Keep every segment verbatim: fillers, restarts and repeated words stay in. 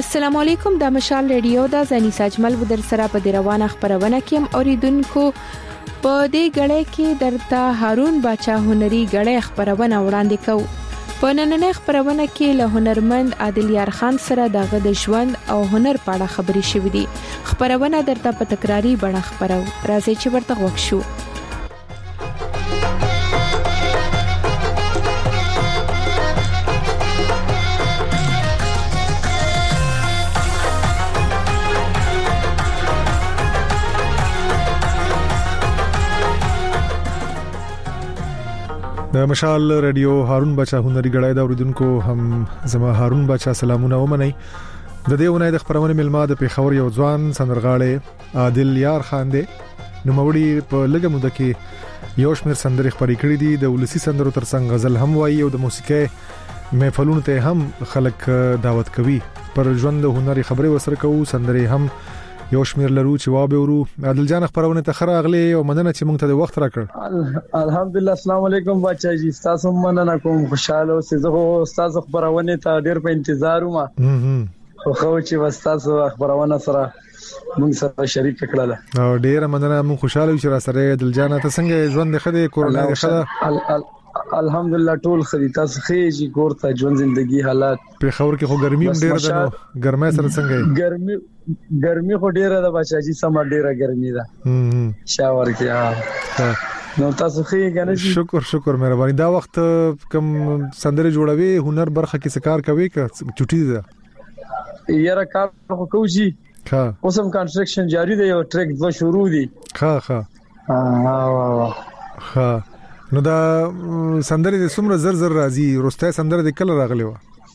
السلام علیکم، د مشال ریډیو د زنی ساجمل بدر سره په روانه خبرونه کې اوریدونکو په دې غړې کې درته هارون باچا هنري غړې خبرونه وړاندې کوو. په نننۍ خبرونه کې له هنرمند عادل یار خان سره دغه د ژوند او هنر په اړه خبرې شوې دي. خبرونه درته په تکراری بڼه خبرو، راځي چې ورته وښیو. د مشال ریډیو هارون بچا هنري غړای دا اوریدونکو هم زما هارون بچا سلامونه ومني. د دې ونې د خبرونه ملما د پیښور یو ځوان سندرغاړي عادل یار خان دی. نو موري په لګه مده کې یو شمیر سندرې خبرې کړې دي. د ولسی سندرو ترڅنګ غزل هم وایي او د موسیقي محفلونو ته هم خلک دعوت کوي. پر ژوند هنري خبرې وسره کوو، سندرې هم یو شمیر لرو چې وابه ورو. عادل جان خبرونه ته خراغلي او مننه چې مونږ ته د وخت راکړ. الحمدلله، السلام علیکم بچا جی، تاسو مننه کوم، خوشاله اوسئ. زه تاسو خبرونه ته ډیر په انتظار وم. خو خو چې وستاسو خبرونه سره مونږ سره شریک کړل او ډیر مننه. مونږ خوشاله یو چې را سره عادل جان ته څنګه ژوند خده کورونا خده؟ الحمدلله ټول خدي. تاسو خېږي کور ته ژوند ژوندۍ حالات په خبر کې خو ګرمي هم ډیره ده. نو ګرمه سره څنګه؟ ګرمي ګرمي خو ډیره ده بچا جی، سم ډیره ګرمي ده. هم شاور کې ها. نو تاسو خېږي کنه؟ شکر شکر مهرباني. دا وخت کم سندره جوړوي، هنر برخه کې سکار کوي که چټي ده؟ یاره کار خو کوجی. ها اوس هم کنستراکشن جاری دی، یو ټریک دو شروع دي. ها ها ها ها. نو دا سندره د څومره زر زر راځي؟ روسته سندره د کله راغلی و؟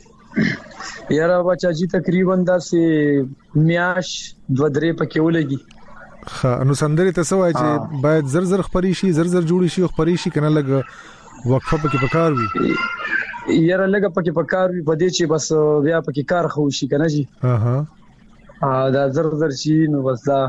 یاره بچا جی تقریبا داسې میاش دو درې پکې ولګي. ها نو سندره ته سوای چې باید زر زر خبري شي، زر زر جوړي شي او خبري شي کنه لګ وقفه پکې پکار وي. یاره لګ پکې پکار وي په دې چې بس بیا پکې کار خو شي کنه جی. اها ا دا زر زر شي نو بس دا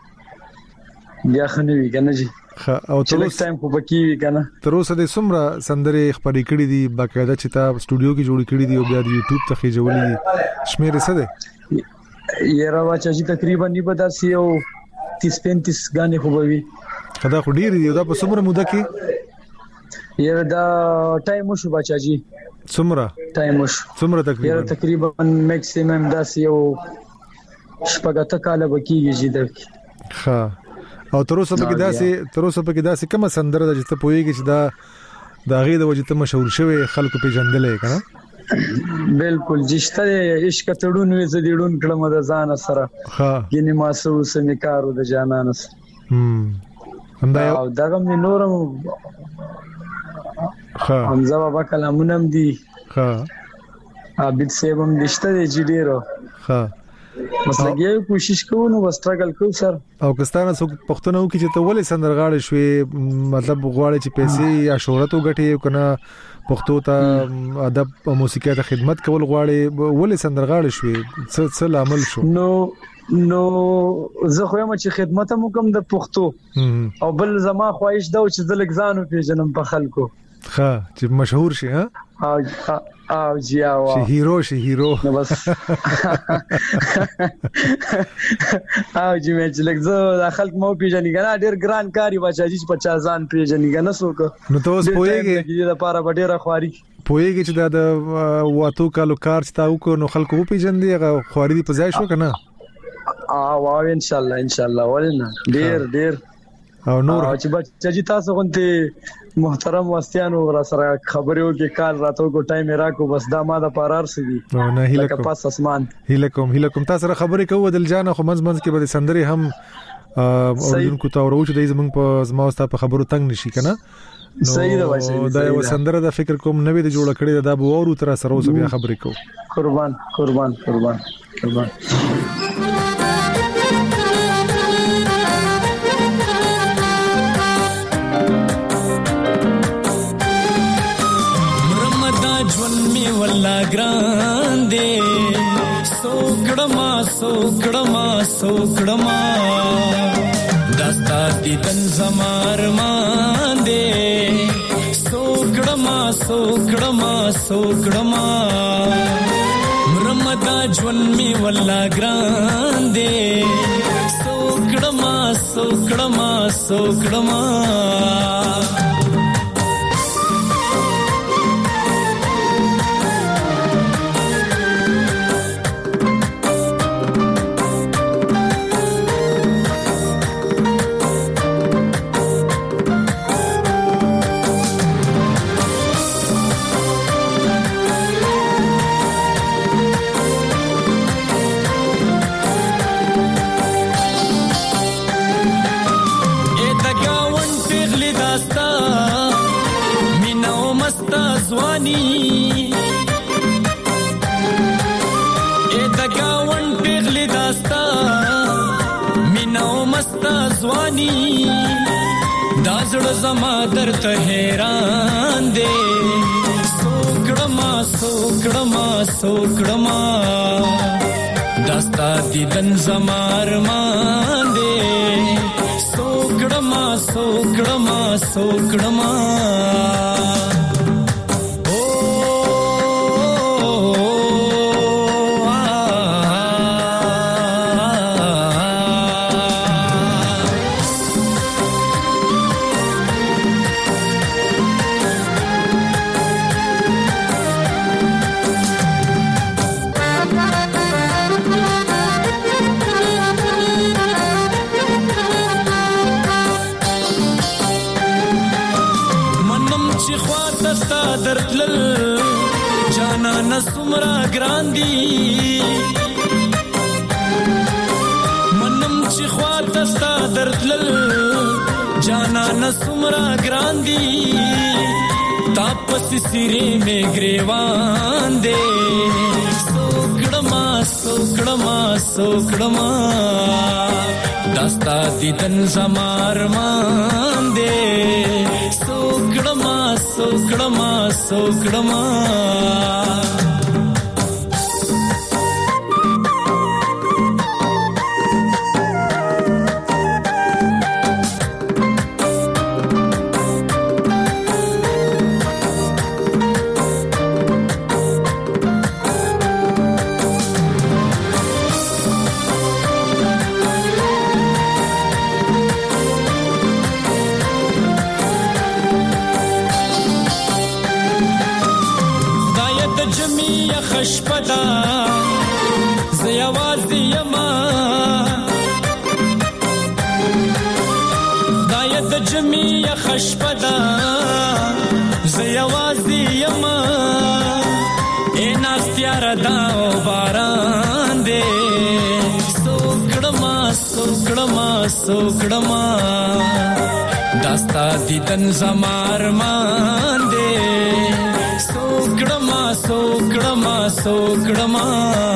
بیا خنوي کنه جی. او تر اوسه ټایم خو پکې وی کنه. تر اوسه د سمره سندره خبرې کړې دي باقاعده چې تا سټوډیو کې جوړې کړې دي او بیا د یوټیوب ته خېجولې دي. شمیره څه ده؟ یاره واچا چې تقریبا نیمه داسې یو تیس پینتیس غانې خو به وي. خدا خو ډیر دی. دا په سمره موده کې یاره دا ټایم شو بچا جی. سمره ټایم شو سمره تقریبا یاره تقریبا میکسیمم داسې یو شپږه کاله بکیږي جی دا. ها او تر اوسه پکې داسې تر اوسه پکې داسې کومه سندره ده چې ته پوهیږي چې دا د غي د وجه ته مشهور شوی خلکو پیژندلې کنه؟ بالکل جشته عشق تړون وې زديډون کړم د ځان سره. ها ګینه ماسو سمکارو د جانان سره. هم همدا او دغه می نورم. ها حمزه بابا کلامونم دي. ها عابد سیبم دشته دي جډیرو. ها مسلګي کوشش کوو نو وسترګل کوو سر. او کستانه څوک پښتنو کې چې ته ولې سندرغاړي شوې، مطلب غواړي چې پیسې یا شهرت وګټي کنه پښتو ته ادب او موسیقي ته خدمت کول غواړي، ولې سندرغاړي شوې؟ څه څه عمل شو؟ نو نو زه خو یم چې خدمت هم کوم د پښتو او بل زما خواهش دا چې زلک ځانو پیژنم په خلکو. ها چې مشهور شي. ها او او جیاوا شي هیرو شي هیرو نو بس. او جی مې چې لږ د خلک مو پیژنې کنه ډیر ګران کاری بچا جی پچاس ځان پیژنې کنه څوک. نو تاسو پوهیږئ چې د لپاره ډیره خواري پوهیږئ چې دا د واتو کالو کار چې تاسو نو خلکو پیژندې هغه خواري په ځای شو کنه؟ او او ان شاء الله ان شاء الله ولنه ډیر ډیر او نور چې بچا جی تاسو غونته محترم واستیانو را سره خبرو کې کال راتو کو ټایم راکو بس دا ما د پارار سدي. نه هیله کوم پاس اسمان هیله کوم هیله کوم تاسو سره خبرې کوو دل جان خو منځ منځ کې به سندري هم اوریدونکو ته ورو چې د زمنګ په زما واست په خبرو تنگ نشي کنه. صحیح ده وایي. دا یو سندره د فکر کوم نوې د جوړ کړي دا به ورو تر سره اوس بیا خبرې کوو. قربان قربان قربان قربان. والله ګرانده سوکړما سوکړما سوکړما دستا دیدن زمار مانده سوکړما سوکړما سوکړما مرمد دا ژوند می والله ګران دی سوکړما سوکړما سوکړما دا زړه زما درته حیران دی سوکړما سوکړما سوکړما داستا دیدن زما ارمان دی سوکړما سوکړما سوکړما سمرا ګراندي منم چې خواته ستا درتلل جانا نسمرا ګراندي تاپس سیره می گریوان دے سوکړما سوکړما سوکړما داستا دیدن زمارمان دے سوکړما سوکړما سوکړما شپدا زیوازی یما دایت جمی خشپدا زیوازی یما این استیار داو باران دے سوکړما سوکړما سوکړما داستا دیدن زمارمان دے سوکړما سوکړما سوکړما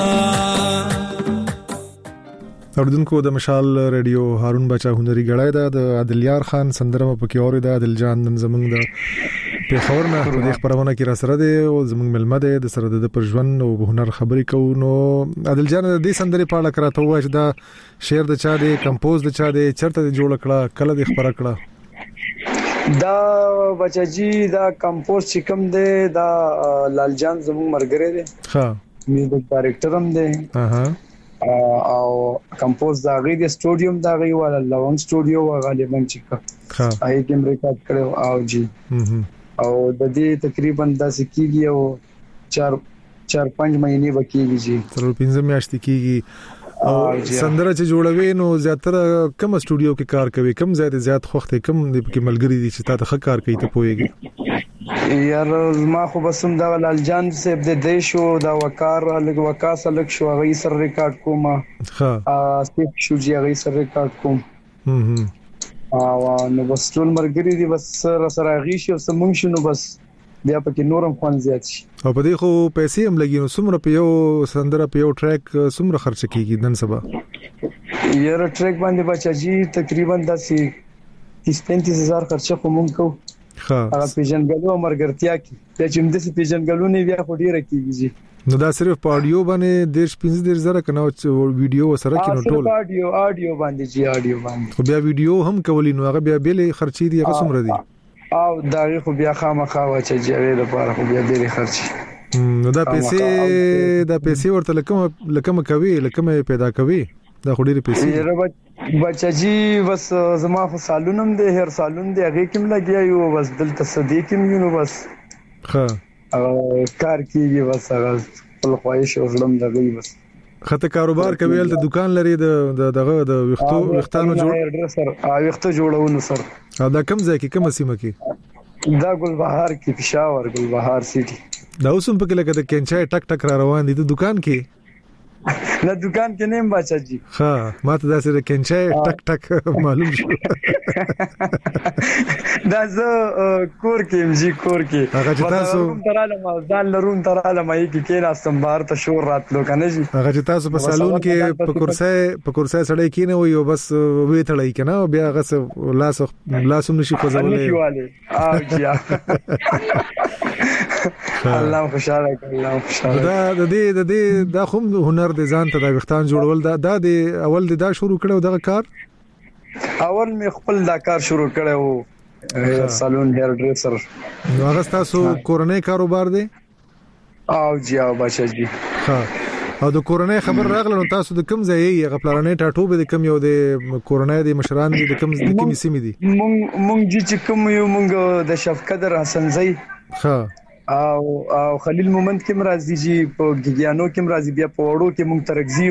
اوردونکو د مشال ریډیو هارون بچا هنري غړای دا د عادلیار خان سندرمه پکې اوري دا عادل جان نن زمنګ د په خبرنا د خبرونه کې را سره دی او زمنګ ملمه ده د سره د پرژوند او هنر خبري کو نو عادل جان د دې سندري په اړه کراته وای چې دا شعر د چا دی کمپوز د چا دی چرته جوړ کړه کله د خبره کړه دا بچاجي دا کمپوز چې کوم دی دا لال جان زموږ مرګره دی ها میوزیک ډایرکټر هم دی اها او کمپوز دا غي د سټوډیوم دا غي ولا لونګ سټوډیو غالبا چې ها آی کوم ریکارډ کړو او جی او د دې تقریبا د سکیږي او چار چار پنځه مهینې وکیږي جی تر پنځه میاشتې کیږي او سندره چې جوړوي نو زیاتره کوم سټوډیو کې کار کوي کوم زیات زیات خوخته کوم د کې ملګری دي چې تاسو ښه کار کوي ته پويږي یار ما خو بسم دا لال جان صاحب د دیشو دا وقار لګ وکاس لګ شو غي سر ریکارډ کوم ها ا سټیپ شو جی غي سر ریکارډ کوم هم او نو بس ټول مرګري دي بس سره سره غیشي او سمون شنو بس بیا پکې نورم خوان زیات شي او په دې خو پیسې هم لګي نو څومره په یو سندره په یو ټریک څومره خرچ کیږي نن سبا یاره ټریک باندې بچاجي تقریبا داسې تیس پینتیس هزار خرچه کوم کو ها هغه پیژنګلو مرګرتیا کې چې موږ د پیژنګلو نه بیا خو ډیره کیږي نو دا صرف په اډیو باندې دیش پنځه دیش زره کنه ویډیو سره کې نو ټول اډیو اډیو باندې جی اډیو باندې خو بیا ویډیو هم کولی نو هغه بیا بیل خرچې دي هغه څومره دي او دا خو بیا خامخا و چې جوړې لپاره خو بیا ډېر خرچي نو دا پیسې دا پیسې ورته لکه لکه کوي لکه پیدا کوي دا خو ډېری پیسې بچا جی بس زما خو سالونم دی هر سالون دی هغه کوم لګیا یو بس دلته صدیق یو نو بس ها کار کیږي بس هغه خپل خواهش او ظلم دغه بس خته کاروبار کوي ته دکان لري د دغه د وختو وختانو جوړ سر او وخت جوړونو سر دا کم ځای کې کوم سیمه کې دا ګلبهار کې پېښور ګلبهار سيټي دا اوسم په کې لکه د کینچای ټک ټک را روان دي د دکان کې نه دکان کې نیم بچا جی ها ماته دا سره کینچای ټک ټک معلوم شو دا زه کور کې مجي کور کې هغه چې تاسو تراله ما ځان لرون تراله ما یې کې کې راستم بهر ته شور راتلو کنه جی هغه چې تاسو په سالون کې په کرسي په کرسي سړی کې نه وي بس وې تړای کنه بیا هغه لاس لاس نشي خوځولې او جی الله خوشاله الله خوشاله دا د دې د دې دا کوم هنر د ځان ته د وختان جوړول دا د اول د دا شروع کړو دغه کار اول می خپل دا کار شروع کړو سالون هیر ډریسر نو هغه تاسو کورنۍ کاروبار دی او جی او بچا جی ها او د کورنۍ خبر راغله نو تاسو د کوم ځای یې غ پلانې ټاټو به د کوم یو د کورنۍ د مشران د کوم د کوم سیمې دي مونږ مونږ چې کوم یو مونږ د شفقدر حسن زئی ها او او خلیل مومند کې مرضی جی په ګیانو کې مرضی بیا په وړو کې مونږ ترغزیو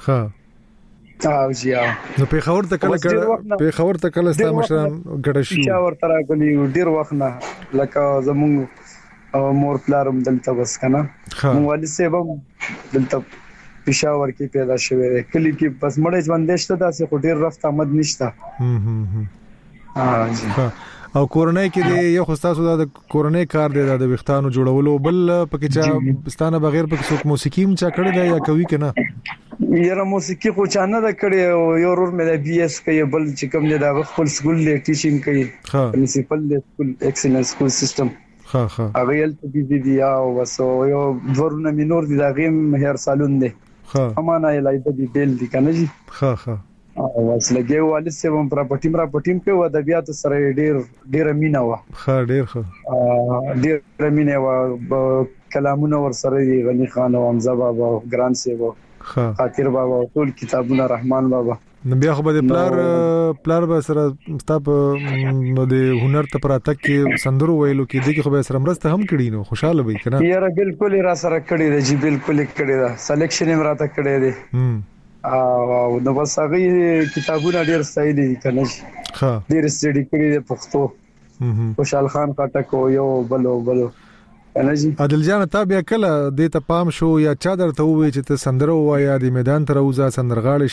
ها او جی نو په خبر ته کله کله په خبر ته کله ست مشران ګډ شو چې ورته راغلی ډیر وخت نه لکه زمونږ مور پلارم دلته بس کنه مونږ والي سیبم دلته پېښور کې پیدا شوی کلی کې بس مړې ژوندې شته داسې خو ډیر رفت آمد نشته هم هم ها جی او کورنۍ کې دی یو خستاسو د کورنۍ کار دی د وختانو جوړولو بل پکې چا ستانه بغیر پکې څوک موسیقي هم چا کړی دی یا کوي کنه یاره موسیقي خو چا نه کړی یو ور مې د بي اس کوي بل چې کوم دی دا خپل سکول له ټیچینګ کوي میونسپل سکول ایکسلنس سکول سیستم ها ها هغه یل ته دي دي او وسو یو ورونه مینور دي دا غیم هیر سالون دی ها امانه لایته دی بیل دی کنه جی ها ها او وسلګي والد سیمم پراپرټیم را پټیم کې و د بیا ته سره ډیر ډیر مینا و ها ډیر ښه ډیر مینا و کلامونه ور سره غنی خان او حمزه بابا ګران سیو ها خاطر بابا ټول کتابونه رحمان بابا نو بیا خو به پلار پلار به سره ستاب د هنر ته پراته کې سندرو ویلو کې دغه خو به سره مرسته هم کړی نو خوشاله وي کنه یاره بالکل را سره کړی دی جی بالکل کړی دا سلیکشن هم راته کړی دی هم او نو بس هغه کتابونه ډیر ستایلی کنه ها ډیر سټډي کړی د پښتو خوشحال خان خټک یو بلو بلو کنه جی عادل جان ته بیا کله د ته پام شو یا چا درته وې چې ته سندره وایا د میدان ته روزه سندرغاړي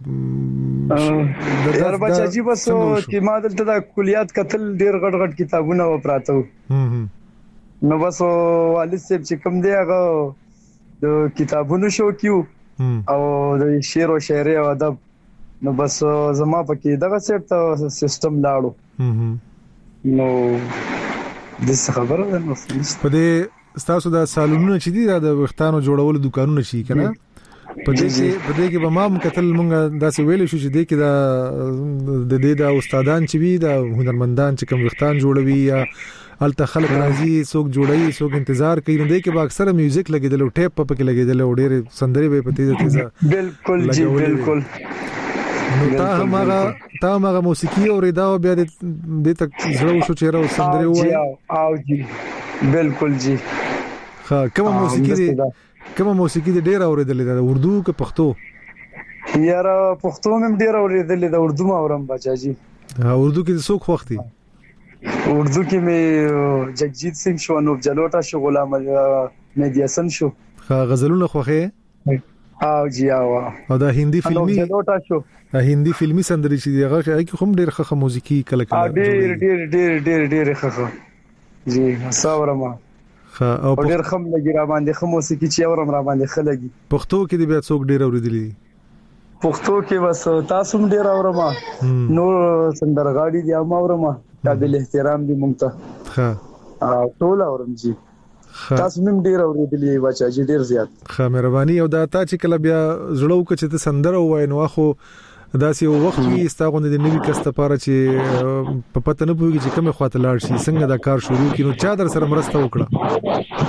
شه در بچا جی بس چې ما دلته د کلیات قتل ډیر غټ غټ کتابونه و پراته نو بس والد صاحب چې کوم دی هغه د کتابونو شو کیو او د شعر او شاعري او ادب نو بس زما پکې دغه سیټ ته سیستم لاړو نو د څه خبره ده نو په دې تاسو د سالونونو چې دي د وختانو جوړولو دکانونه شي کنه په دې کې په دې کې به ما مکتل مونږه داسې ویل شو چې دې کې د د دې د استادان چې وي د هنرمندان چې کوم وختان جوړوي یا الته خلک راځي څوک جوړي څوک انتظار کوي نو دې کې به اکثره میوزیک لګیدل او ټیپ په کې لګیدل او ډېر سندري به پتی د تیزه بالکل جی بالکل نو تا هغه تا هغه موسیقي او ردا او بیا د تک زړه شو چیرې او سندري وای او جی بالکل جی ها کومه موسیقي دي کومه موسیقي دي ډېر اوریدلې ده اردو که پښتو یاره پښتو هم ډېر اوریدلې ده اردو ما اورم بچا جی ها اردو کې څوک وخت دي اردو کې مې جگجیت سنگ شو انوپ جلوټا شو غلام مهدی حسن شو ها غزلونه خوخه او جی او او دا هندي فلمي جلوټا شو دا هندي فلمي سندري چې دی هغه کې هم ډېر ښه موسیقي کله کله ډېر ډېر ډېر ډېر ډېر ښه جی صبرما ها او ډېر خم لګي را باندې خم موسیقي چې اورم را باندې خلګي پښتو کې دی بیا څوک ډېر اوریدلی پښتو کې بس تاسو هم ډېر اورما نو سندرغاړي دی ما اورما قابل احترام دي مونږ ته ها ټول اورم جی تاسو هم ډیر اوریدلې بچا جی ډیر زیات ښه مهرباني او دا تا چې کله بیا زړه وکړه چې ته سندره وای نو خو داسې یو وخت وي ستاغونه د نوې کس لپاره چې په پته نه پوهیږي چې کومه خواته لاړ شي څنګه دا کار شروع کینو چا در سره مرسته وکړه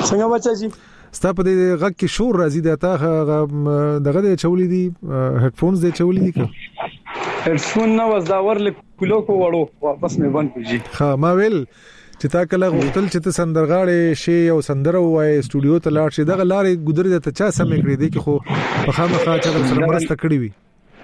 څنګه بچا جی ستا په دې غږ کې شور راځي د تا دغه د چولې دي هډفونز د چولې دي که هډفون نه وزاور لیکلو کو وړو واپس مې بند کړی ها ما ویل چې تا کله غوښتل چې ته سندرغاړې شي او سندره وای سټوډیو ته لاړ شي دغه لارې ګذرې ته چا سم کړې دي کې خو په خامخا چې سره مرسته کړې وي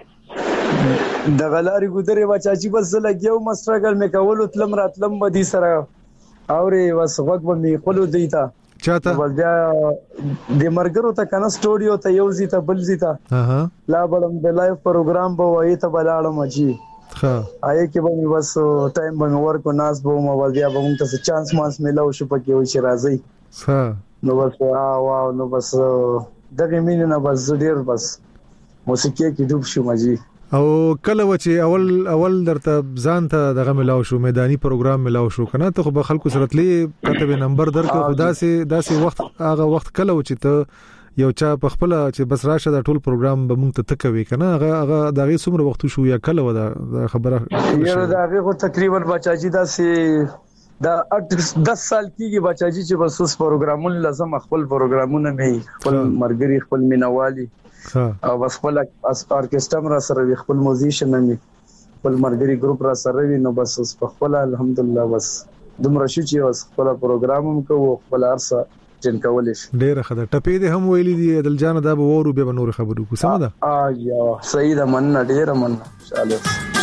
دغه لارې ګذرې بچا چې بس لګیو مسترګل مې کول تلم راتلم بدی سره اورې وس وګ مې خلو دیتا چاته بیا د مرګرو ته کنه سټوډیو ته یو زی ته بل زی ته ها لا بلم د لایو پروګرام به وای ته بلاړم اجي ها آی کې به بس ټایم به ورکو ناس به مو بیا به موږ ته چانس مانس ملو شو پکې وای چې راځي ها نو بس واو نو بس دغه مين نه بس ډیر بس موسیقي کې ډوب شو مجي او کله و چې اول اول درته ځان ته دغه ملاو شو میداني پروګرام ملاو شو کنه ته خو به خلکو سره تلې کتب نمبر درکو خدا سي داسې وخت هغه وخت کله و چې ته یو چا په خپل چې بس راشه د ټول پروګرام به مونږ ته تکوي کنه هغه هغه دغه څومره وخت شو یا کله و دا خبره یره دغه خو تقریبا بچاجي داسې دا دس سال کېږي بچاجي چې بس اوس پروګرامونه لازم خپل پروګرامونه مې خپل مرګري خپل مینوالي او بس خپل ارکسترا را سره خپل موزیشن مې خپل مرګري ګروپ را سره وي نو بس په خپل الحمدلله بس دومره شو چې بس خپل پروګرام هم کوو خپل ارسه جن کولش ډېر خدای ټپې دې هم ویلي دي دل جان دا به ورو به نور خبرو کو سم ده ا یا صحیح ده من ډېر من انشاءالله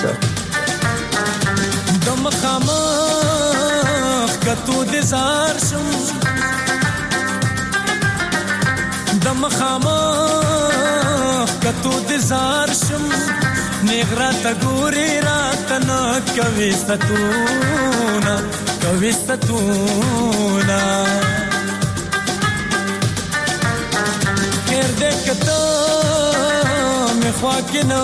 دم خامه کتو دې زار شم دم خامه کتو دې زار شم نغرا تګوري رات نه کوي ستونه کوي ستونه خیر دې کته مې خوا کې نه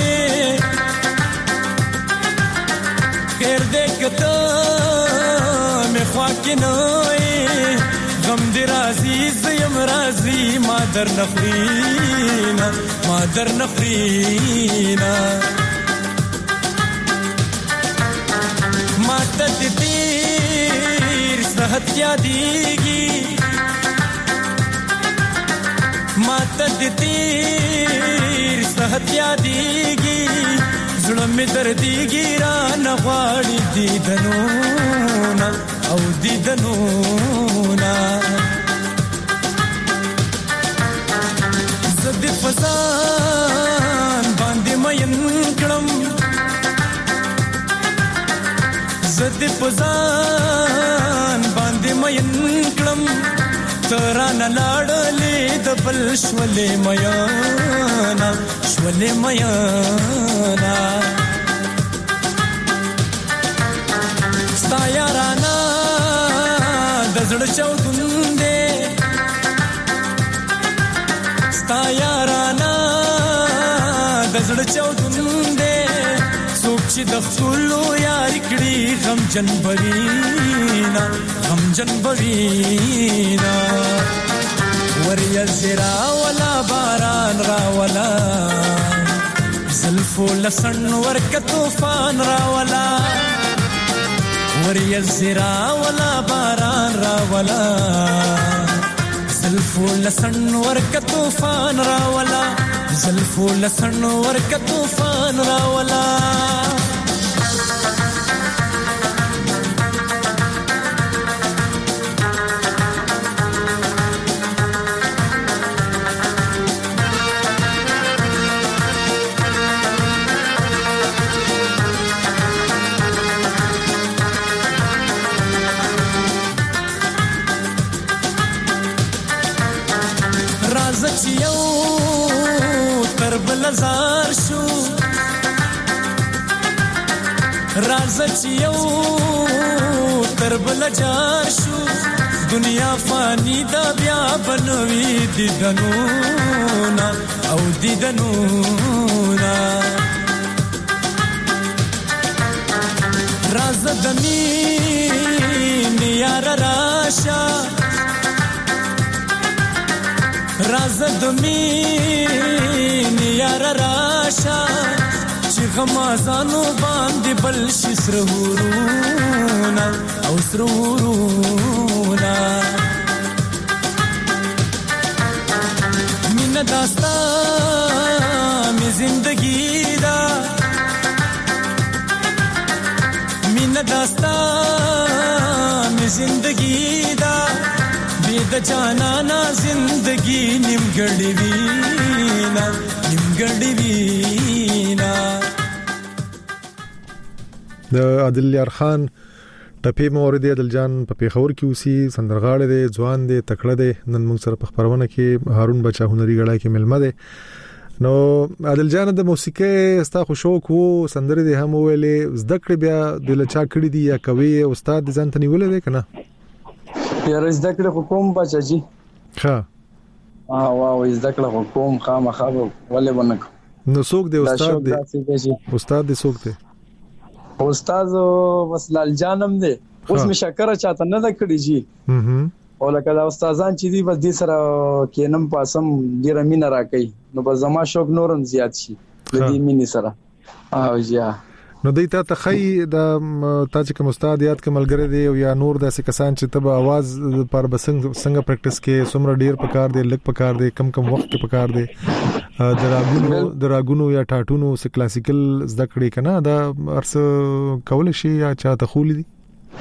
خیر دې کته مې خوا کې نه غم دې راځي زم راځي ما در نخرینا ما در نخرینا ما ته تیر صحت یادېږي ما ته تیر صحت یادېږي زړه مې دردېږي را نه غواړي دیدنونه او دیدنونه زد فزان باندې مین کړم زد فزان باندې مین کړم ترانه لاړلې د بل شولې میانا شولې میانا ستا یارانا د زړه چاودون دې ستا یارانا د زړه چاودون دې څوک چې د خپلو یار کړي غم جن بوینا غم جن بوینا وریا زرا ولا باران را ولا زلفو لسن ورک طوفان را ولا وریا زرا ولا باران را ولا زلفو لسن ورک طوفان را ولا زلفو لسن ورک طوفان را ولا زار شو راز چیو تر بل جار شو دنیا فانی دا بیا بنوي دیدنونا او دیدنونا راز دمین یار راشا راز دمین یار راشا چې غمازانو باندې بل شي سرهورونا او سرهورونا مینا داستا می زندگی دا مینا داستا می زندگی دا بيد جانانا زندگی نیمګړې وینا نیمګړې وینا. د عادل یار خان ټپي مورد عادل جان په پیښور کې اوسي، سندرغاړی دی، ځوان دی، تکړه دی. نن موږ سره په خبرونه کې هارون بچا هنري غړای کې ملمه دی. نو عادل جان د موسیقي ستا خو شوق وو، سندرې دي هم ویلې، زده کړې بیا د لچا کړې دي یا کوي استاد ځان ته نیولې دی کنه؟ یاره زده کړې کوم بچا جی. ها اه واو زده کړې کوم خامخا ولې ونک. نو څوک دی استاد دی؟ استاد دی څوک دی؟ استاد وسلال جانم دی. اوس می شکر چاته نه د کړی جی. هم او لکه دا استادان چې دی بس دې سره کینم پاسم ډیر مين راکې، نو بس زما شوق نورم زیات شي د دې مين سره. او یا نو دیتا ته خی د تا چې کوم استاد یاد کملګری دی او یا نور داسې کسان چې تب आवाज پر بسنګ څنګه پریکټیس کې سمره ډیر پکار دی، لک پکار دی، کم کم وخت کې پکار دی، دراګونو دراګونو یا ټاټونو س کلاسیکل زده کړی کنه دا ارس کول شي یا چاته خولې دي؟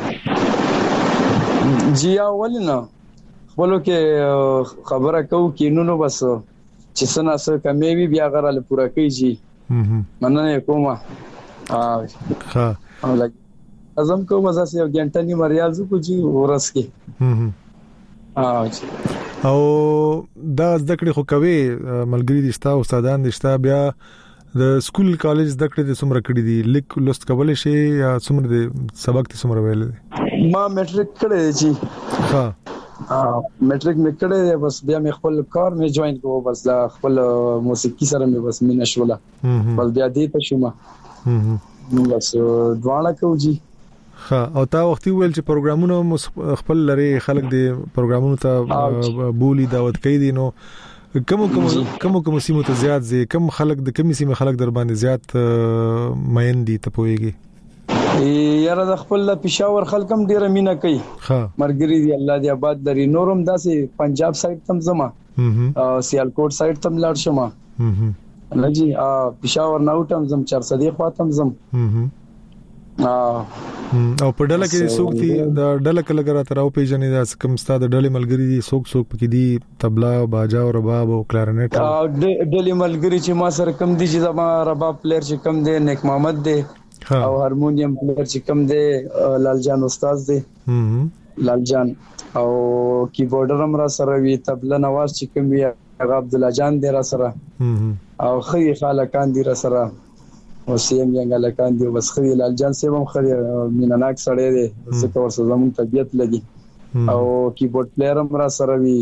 جی اولنا خپلو کې خبره کو کینونو بس چې سنا سره کمې وی بیا غره پورا کوي جی. مننه کومه. ها او لګ ازم کو مزه سي غنټه ني مریاض کو جی ورس کې. ها او دا ذکر خو کوي ملګری دي ستا استادان دي ستا بیا د سکول کالج ذکر دي څومره کړی دي، لیک لوست کول شي یا څومره دي سبق دي څومره ویل دي؟ ما میټریک کړی جی. ها میټریک مې کړی بس بیا مې خپل کار مې جوائن کوو، بس دا خپل موسیقي سره مې بس مینه شوله، بس بیا دې ته شوم. نو بس دواړه کوو جی. ها او تا وخت ویل چې پروګرامونه خپل لري، خلک دې پروګرامونو ته بولی دعوت کوي دي، نو کوم کوم کوم کوم سیمه ته زیات زی کوم خلک د کوم سیمه خلک در باندې زیات مین دي ته پويږي؟ یاره د خپل پېښور خلکم ډیره مینا کوي. ها مرګري دی الله دې آباد لري. نورم داسې پنجاب سایډ تم زما او سیالکوټ سایډ تم لاړ شم. نه جی پېښور نه وټم زم چار صدې خواته زم. او په ډله کې څوک دي د ډله کله غره تر او پیژنې دا کوم ستاسو د ډلې ملګری دي څوک څوک پکې دي؟ تبلا، باجا او رباب او کلارنټ. او ډلې ملګری چې ما سره کم دي چې زما رباب پلیئر چې کم دي نیک محمد دي، او هارمونیم پلیئر چې کم دي لال جان استاد دي. لال جان او کیبورډر هم را سره وی، تبلا نواز چې کم وی هغه عبد الله جان دی را سره، او خي خالقان دی را سره، او سیم یې غلکان دی. بس خي لال جان سیم هم خري میناناک سړی دی، څه کور څه زمون طبيعت لګي. او کیبورډ پلیئر هم را سره وی،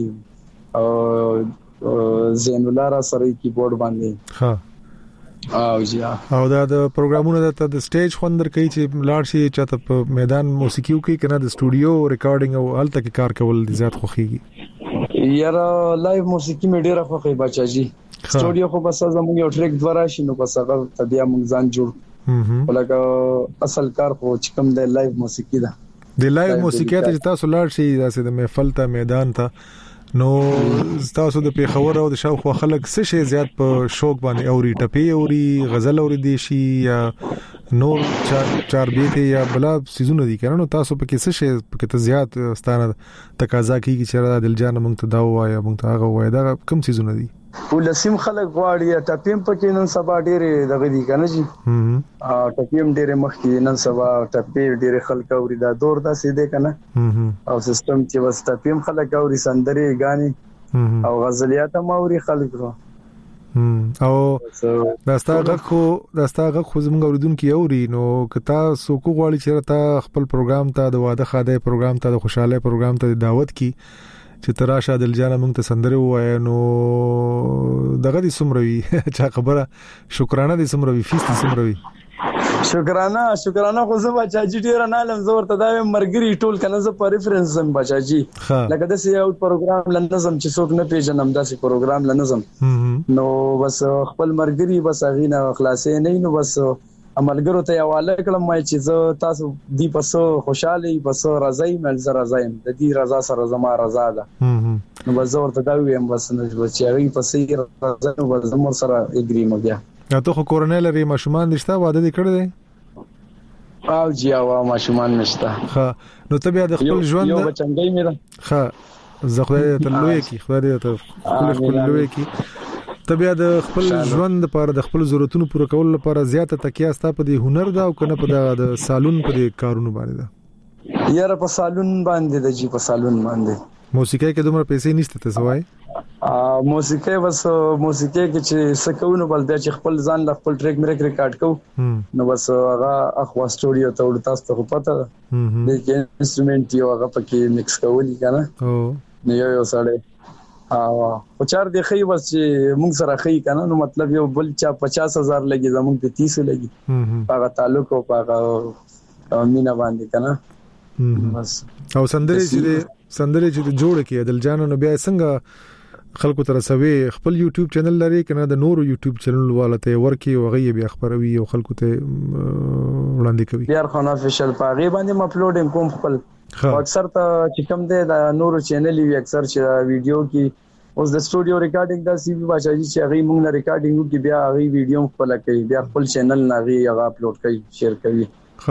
او زین الله را سره کیبورډ باندې. ها او جی او دا د پروګرامونو د سټیج خوندر کوي چې لاړ شي چاته په میدان موسیقي کوي کنه د سټوډیو ریکارډینګ او الته کې کار کول دي زیات خوخيږي؟ یاره لایو موسیقي مې ډیره خوخي بچا جی. سټوډیو خو بس زموږ یو ټریک دورا شي نو بس هغه طبيعه موږ ځان جوړ ولکه اصل کار خو چې کوم د لایو موسیقي ده. د لایو موسیقي ته تاسو لاړ شي داسې د محفل ته میدان ته، نو تاسو د پیښور او د شاوخوا خلک څه شي زیات په شوق باندې اوري؟ ټپي اوري، غزل اوري دي شي یا نور چار بیت یا بلا سيزونه دي کنه؟ نو تاسو پکې څه شي پکې ته زیات ستانه تقاضا کوي چې را دل جان مونږ ته دا وایي مونږ ته هغه وایي، دا کوم سيزونه دي؟ ولسم خلک غواړي ټپیم پکې نن سبا ډېر دغه دي کنه جی. ا ټپیم ډېر مخکې نن سبا ټپی ډېر خلک اوري، دا دور دا سیده کنه. او سیستم چې وس ټپیم خلک اوري، سندري غاني او غزلیات هم اوري خلک. او داستا غو داستا غو زموږ اوریدونکو اوري، نو کتا سو کو غواړي چې تا خپل پروګرام ته د واده خاده پروګرام ته د خوشاله پروګرام ته دعوت کی چې تراشه دل جان موږ ته سندره وای، نو دغه دي سمروي چا خبره شکرانه دي سمروي فیس دي سمروي شکرانه شکرانه خو زه بچا جی ډیر نه لم زور ته دا مرګري ټول کنه زه په ریفرنس زم بچا جی لکه د سی اوټ پروګرام لنظم چې څوک نه پیژنم دا سی پروګرام لنظم نو بس خپل مرګري بس غینه خلاصې نه نو بس عملګرو ته حواله کړم چې زه تاسو دی پسو خوشاله پسو راځي مل زه راځم د دې رضا سره زما رضا ده نو بس ورته دا ویم بس نو چې هغه پسې راځم بس زموږ سره اګریم بیا ته خو کورنۍ لري ماشومان نشته واده دې کړی دی او جی او ماشومان نشته ها نو ته بیا د خپل ژوند یو بچنګي مې ها زه خو ته لوي کی خو دې ته خپل لوي کی ته بیا د خپل ژوند لپاره د خپل ضرورتونو پوره کولو لپاره زیاته تکیه ستا په دې هنر دا او کنه په د سالون په دې کارونو باندې دا یاره په سالون باندې د جی په سالون باندې موسیقي کې دومره پیسې نشته ته سوای ا موسیقي بس موسیقي کې چې سکهونو بل د خپل ځان د خپل ټریک مې ریکارډ کو نو بس هغه اخوا سټوډیو ته ورته تاسو ته پته ده د انسټرومنټ یو هغه پکې مکس کولی کنه او نو یو یو سره او په چار دی خې بس چې موږ سره خې کنه نو مطلب یو بل چا پچاس هزار لګي زموږ په تیس لګي هغه تعلق او هغه مینا باندې کنه بس او سندري چې سندري چې جوړ کې دل جان نو بیا څنګه خلکو تر سوي خپل یوټیوب چینل لري کنه د نورو یوټیوب چینل والته ورکی او غي بیا خبروي او خلکو ته وړاندې کوي یار خو نه افیشل پاغي باندې اپلوډ کوم خپل اکثر ته چې کوم دی د نورو چینل وی اکثر چې ویډیو کې اوس د سټوډیو ریکارډینګ دا سی وی بچایي چې هغه موږ نه ریکارډینګ کې بیا هغه ویډیو خپل کوي بیا خپل چینل ناغي هغه اپلوډ کوي شیر کوي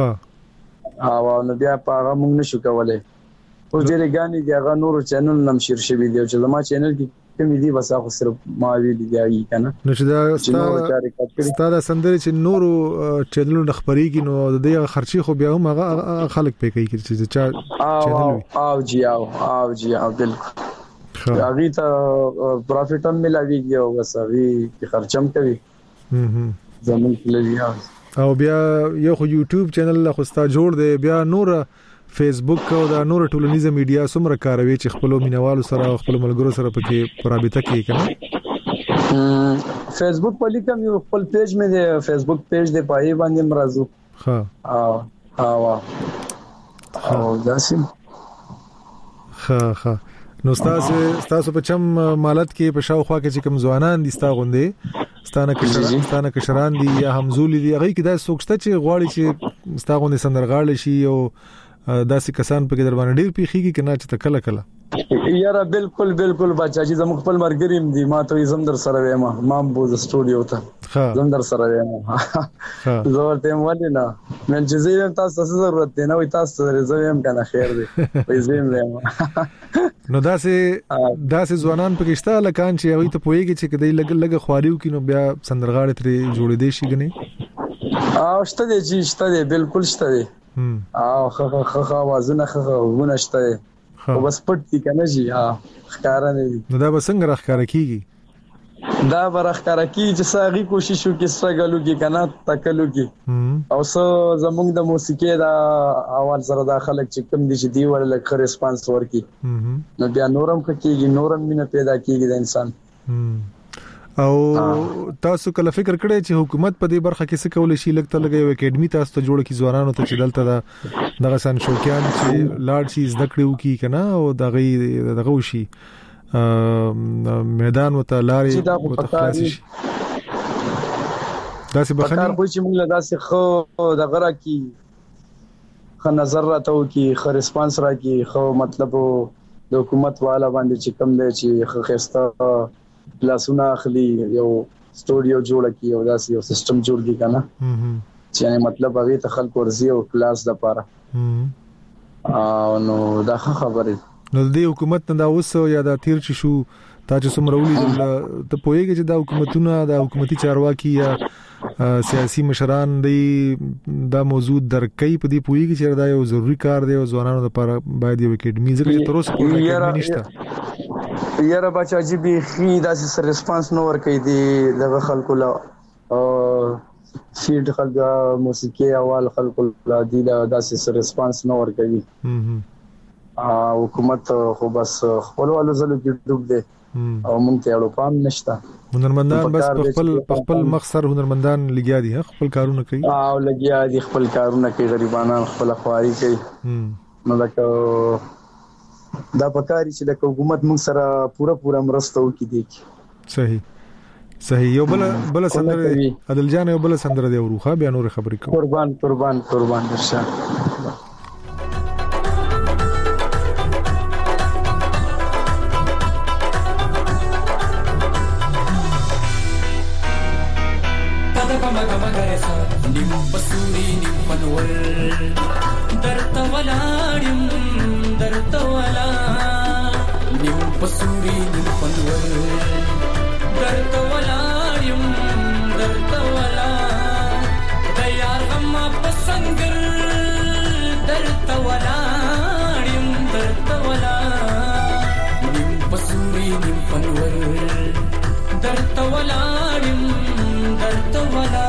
ها او نو بیا په هغه موږ نشو کولای اوس ډېر غاني دی هغه نورو چینل نم شیر شوی دی چې زما چینل کې کوم دی بس هغه صرف ما وی دی دی کنه نو چې دا ستاره سندري چې نورو چینلونو د خبريږي نو د دې خرچي خو بیا هم هغه خلک پې کوي چې چا چینل او جی او او جی او بالکل هغه ته پروفیټ هم ملایږي او بس هغه خرچم کوي زمون کلی او بیا یو خو یوټیوب چینل خو ستا جوړ دی بیا نور فیسبوک او د نور ټولنیزه میډیا سمره کاروي چې خپل مینوالو سره خپل ملګرو سره پکې پرابطه کوي کنه فیسبوک په لیکم یو خپل پیج مې دی فیسبوک پیج دی پای باندې مرزو ها او او او داسم ها ها نو تاسو تاسو په چم مالت کې په شاوخوا کې چې کوم ځوانان دي ستا غوندې ستانه کشران ستانه کشران دي یا همزولي دي هغه کې دا سوچته چې غواړي چې ستا غوندې سندرغاړي شي او داسې کسان په کې در باندې ډیر پیخيږي کنه چې تکله کله یاره بالکل بالکل بچا چې زموږ خپل مرګریم دي ما ته زم در سره وایم ما بوز سټوډیو ته زم در سره وایم زور ته مولې نه من چې زه تاسو څه ضرورت دی نو تاسو سره زویم کنه خیر دی وې زم وایم نو داسې داسې ځوانان پکې شته لکان چې هغه ته پويږي چې کدی لګ لګ خواریو کینو بیا سندرغاړي ترې جوړې دي شي غني او شته دي چې شته دي بالکل شته دي او خخ خخ وازونه خخ ونشته او بس پټ دي کنه جی ها ښکارا نه دي نو دا به څنګه راخاره کیږي دا به راخاره کیږي چې ساغي کوشش وکړي سټرګل وکړي کنه تکلو کې او سو زمونږ د موسیقي دا اول سره دا خلک چې کوم دي چې دی ول لکه ریسپانس ورکي نو بیا نورم کېږي نورم مینه پیدا کیږي د انسان او تاسو کله فکر کړی چې حکومت په دې برخه کې څه کول شي لکه لګي یو اکیډمي تاسو ته جوړ کی ځوانانو ته چې دلته دا دغه سن شوقیان چې لاړ شي زده کړو کی کنه او دغه دغه وشي میدان وته لارې وته خلاص شي داسې بخنه کار وای چې موږ له داسې خو دغه را کی خ نظر راته کی خ ریسپانس را کی خو مطلب د حکومت والا باندې چې کم دی چې خ خسته کلاسونه اخلي یو سټوډیو جوړ کی او داسې یو سیستم جوړ کی کنه چې یعنی مطلب هغه ته خلک ورزي او کلاس د پاره او نو دا خبره نو د حکومت نه دا اوس یا د تیر چې شو تا چې څومره ولې ته پوهیږي چې دا حکومتونه د حکومتي چارواکي یا سیاسي مشران دی دا موضوع درکې په دې پوهیږي چې دا یو ضروری کار دی او ځوانانو لپاره باید یو اکیډمي ځکه چې تر اوسه کومه اکیډمي نشته یاره بچا جی بي خي داسې ریسپانس نو ور کوي دي دغه خلکو لا او فیلډ خلک موسیقي اول خلکو لا دي داسې ریسپانس نو ور کوي او حکومت خو بس خپل ولو زلو کې ډوب دي او مونږ ته اړو پام نشته هنرمندان بس خپل خپل مخسر هنرمندان لګیا دي خپل کارونه کوي او لګیا دي خپل کارونه کوي غریبانان خپل خواري کوي نو لکه دا پکاري چې د حکومت موږ سره پورا پورا مرسته وکړي دي صحیح صحیح. یو بل بل سندره عادل جان یو بل سندره دی وروخه بیا نور خبرې کوم. قربان قربان قربان درشه. nim pasuri nim panwal darta waladim darta wala nim pasuri nim panwal darta waladim darta wala dayar gamma pasangar darta waladim darta wala nim pasuri nim panwal darta waladim darta wala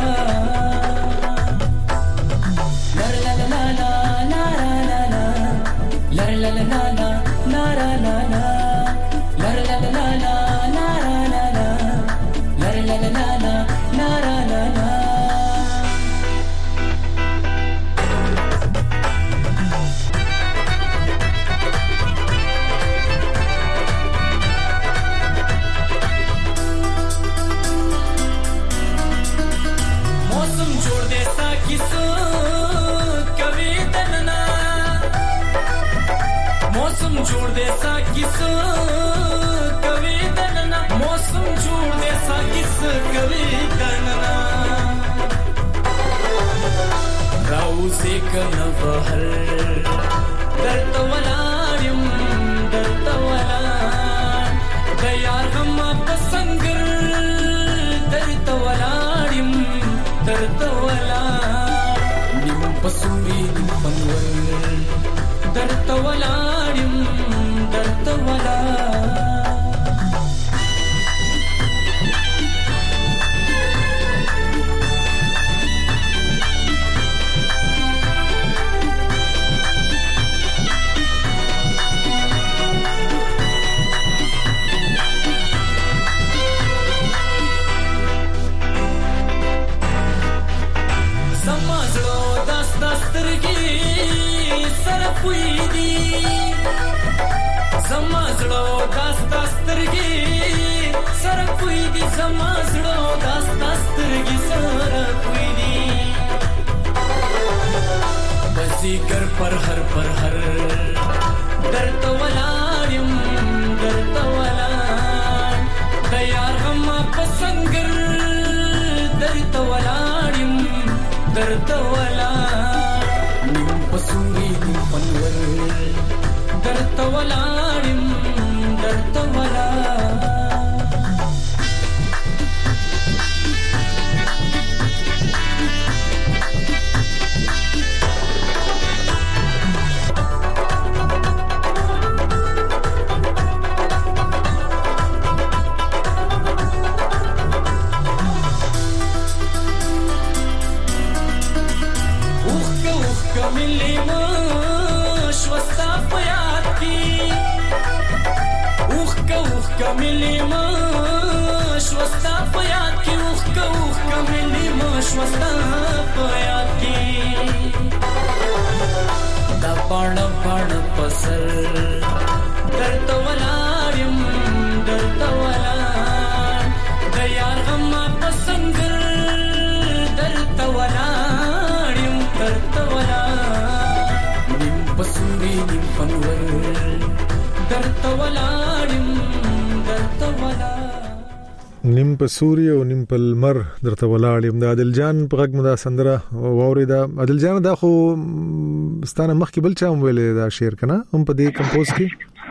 जोड़ दे सा किस कवि दनना मौसम जोड़ दे सा किस कवि दनना राउ से कन बहर दर्द वलारिम दर्द वला दयार हम पसंगर दर्द वलारिम दर्द वला निम पसूरी निम पंवर दर्द वलारिम दर्द वला समझलो दस दस तरगी सरपुईदी समझलो दस दस तरगी सरपुईदी समझलो दस दस तरगी सरपुईदी बसी कर पर हर पर हर दर्द वलारिम दर्द वला दयार हम पसंगर दर्द वलारिम दर्द वला निम पसूरी निम पंवर दर्द वलारिम दर्द वला मिली मश वस्ता पयात की उख उख मिली मश वस्ता पयात की उख उख मिली मश वस्ता पयात की दा पण पण पसर दर्द वलारिम दर्द वला दयार हम पसंगर दर्द वलारिम दर्द वला पसूरी निम पंवर दर्द वलारिम दर्द वला نیم په سوري او نیم په لمر درته ولاړم د عادل جان په غږ مدا سندره واوریدا. عادل جان دا خو ستانه مخکې بل چا ویلې دا شعر کنه هم په دې کمپوز کې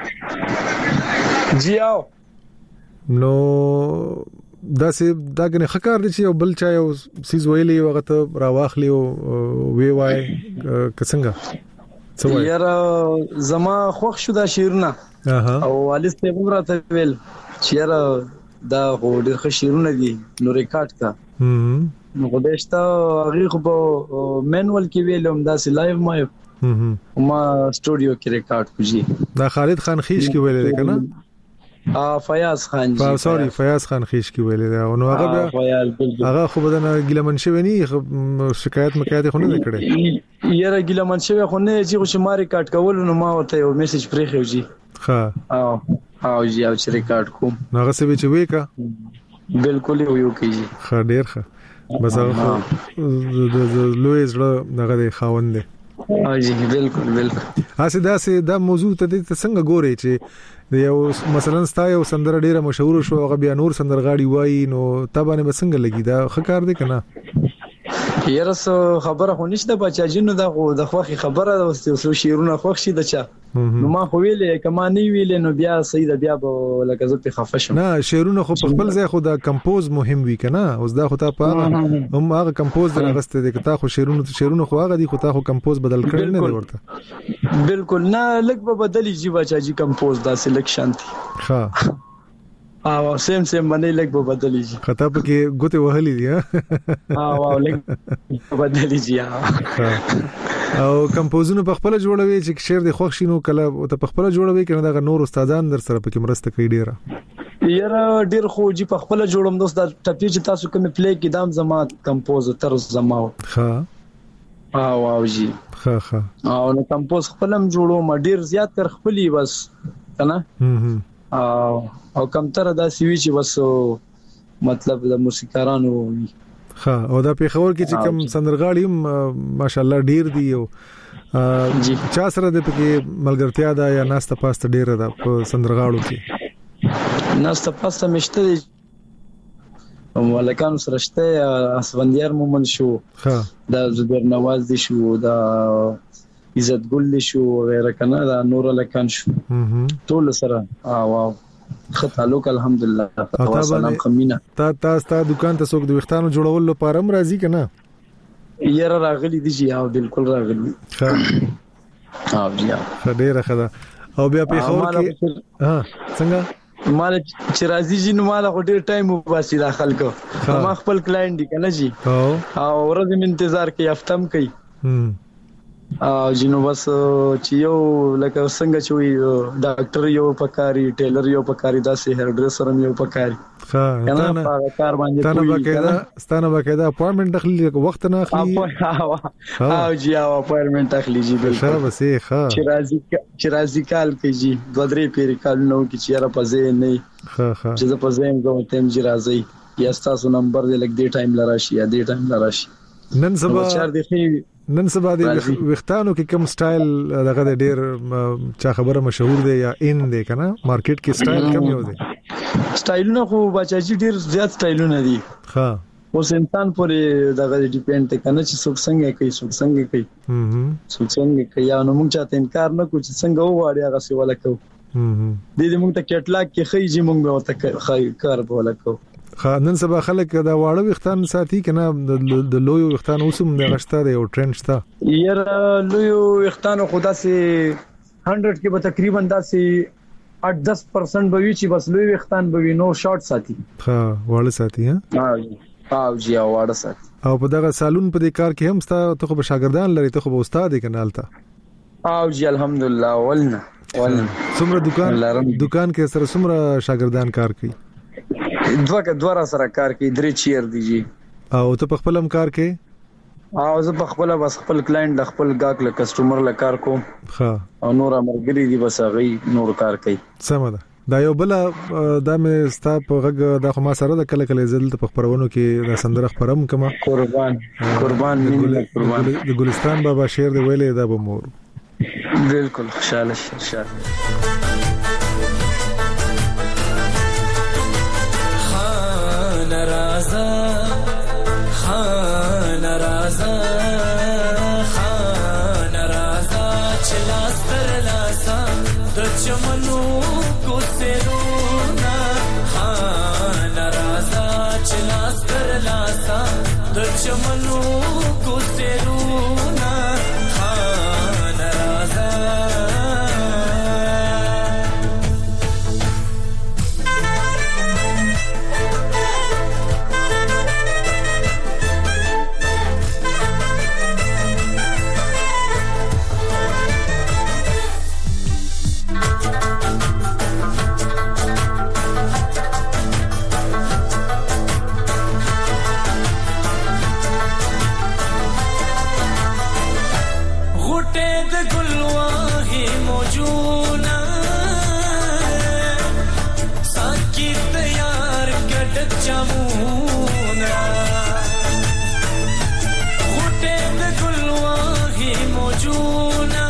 جی او نو دا سه دا کنه خکار دي چې بل چا یو سیز ویلې وخت راواخلی او وی وای کڅنګه یاره زما خوښ شو دا شعرونه او والد ته وراته ویل چې یاره دا ډېر ښه شعرونه دي نو ریکارډ کا نو غوښتا هغه خو مینوال کې ویلم دا سي لایو ما ما سټوډیو کې ریکارډ کوجی. دا خالد خان خیش کې ویل کنه ا فیاض خان جی سوري فیاض خان خیش کې ویل دا نو هغه هغه خو بدن ګلمن شوی نه شکایت مکایت خو نه کړي یاره ګلمن شوی خو نه چې خو ما ریکارډ کول نو ما ورته یو میسج پرې خو جی ها او او جی او چې ریکارډ کوم نو هغه څه چې وې کا بالکل یو کیږي. خ ډیر ښه. بس هغه د لوی زړه دغه خاوند دی. جی بالکل بالکل. اسه دا سه دا موضوع ته څنګه ګوري چې یو مثلا ستا یو سندره ډیره مشهور شو هغه بیا نور سندرغاړي وای نو تابانه بسنګ لګی دا خکار دی کنه؟ یاره سو خبره خو نشته بچا جنو دا د خوخي خبره د شیرونه خوښ شي دچا نو ما خو ویلې کما نه ویلې نو بیا سید بیا به لکه زه په خفه شم. نه شیرونه خو په خپل ځای خو دا کمپوز مهم وی کنه اوس دا خو تا په هم هغه کمپوز درغسته دي کته خو شیرونه شیرونه خو هغه دي خو تا خو کمپوز بدل کړی نه دی ورته. بالکل نه لګ به بدلی جی بچا جی کمپوز دا سلیکشن دي. ها او سیم سیم باندې لګ به بدلی جی خطا پکې ګوته وهلی دي. ها او لګ بدلی جی. او کمپوزونه په خپل جوړوي چې شعر د خوښ شینو کله او ته په خپل جوړوي کنه دا نور استادان در سره پکې مرسته کوي ډیره؟ یاره ډیر خو جی په خپل جوړم دوست دا ټپی چې تاسو کوم پلی کې دام زما کمپوزر زما. ها او او جی ها ها او نو کمپوز خپلم جوړو ما ډیر زیات تر خپلې بس کنه. هم او او کم تر دا سی وی چې بس مطلب د موسیقارانو. ها او دا په خبر کې چې کم سندرغاړي ماشاءالله ډیر دی او چا سره د پکې ملګرتیا دا یا ناسته پاسته ډیر ده په سندرغاړو کې؟ ناسته پاسته مشته دي ولکان سره شته اسفندیار مومن شو. ها دا زبیر نواز دي شو دا عزت ګل شو غیره کنه دا نور لکان شو ټول سره. او واو خ تعلق الحمدلله. تاسو خمینه تا تاسو ته دکان ته څوک د وختانو جوړول لپاره هم راځي کنه؟ یاره راغلی دي جی. او بالکل راغلی. ها او بیا ډیره خدا. او بیا په خبر کې ها څنګه مال چې راځي جی نو مال غوډیر ټایم وباسي داخل کو ما خپل کلاینټ دی کنه جی. او ورځ انتظار کوي هفتم کوي. هم او جنو بس چې یو لکه څنګه چې وي ډاکټر یو پکاري ټیلر یو پکاري دا سي هیر ډریسر یو پکاري. ها کنه په کار باندې تاسو باقاعده ستانه باقاعده اپوینټمنت اخلي وخت نه اخلي. او جی او اپوینټمنت اخلي جی بالکل. ښه بس ښه چې راځي چې راځي کال کې جی دوه درې پیری کال نو کې چې را پځې نه. ښه ښه چې زه پځم کوم تم جی راځي یا تاسو نمبر دې لګ دې ټایم لراشي یا دې ټایم لراشي. نن سبا چار دی خي نن سبا د وختانو کې کوم سټایل دغه ډېر چا خبره مشهور دی یا ان دی کنه مارکیټ کې سټایل کم یو دی؟ سټایلونه خو بچاجي ډېر زیات سټایلونه دي. ها اوس انسان پورې دغه ډیپند دی کنه چې څوک څنګه کوي څوک څنګه کوي. هم څوک څنګه کوي نو موږ چاته انکار نه کوو چې څنګه وغواړي هغه څه ولا کوو. هم د دې موږ ته کټلاګ کې خېږي موږ به وته کار ولا کوو. نن سبا خلک دا واړه وختان ساتي کنه د لوی وختان اوسم د غشته دی او ټرند شته. یاره لوی وختان خدا سي سل کې به تقریبا داسې اټ دس پرسنټ به وي چې بس لوی وختان به وي نو شارټ ساتي. ها واړه ساتي. ها او جی واړه ساتي. او په دغه سالون په دې کار کې هم ستا ته خو شاګردان لري ته خو استاد یې کنالته؟ او جی الحمدلله ولنه ولنه. څومره دکان دکان کې سره څومره شاګردان کار کوي؟ دوه دوه سره کار کوي درې چیر دي جی. او ته په خپل هم کار کوي؟ او زه په خپل بس خپل کلاینټ د خپل گاک له کسٹمر له کار کوم. ها او نور امرګری دي بس هغه نور کار کوي. سم ده. دا یو بل د مې ستا په غږ د خو ما سره د کله کله زل ته په خبرونو کې د سندره خبرم کما قربان قربان مين قربان د ګلستان بابا شعر دی ویلې دا به مور بالکل خوشاله خوشاله. चमनों को तेरूना खान राजा چمونا غټه د ګلواهي موجونا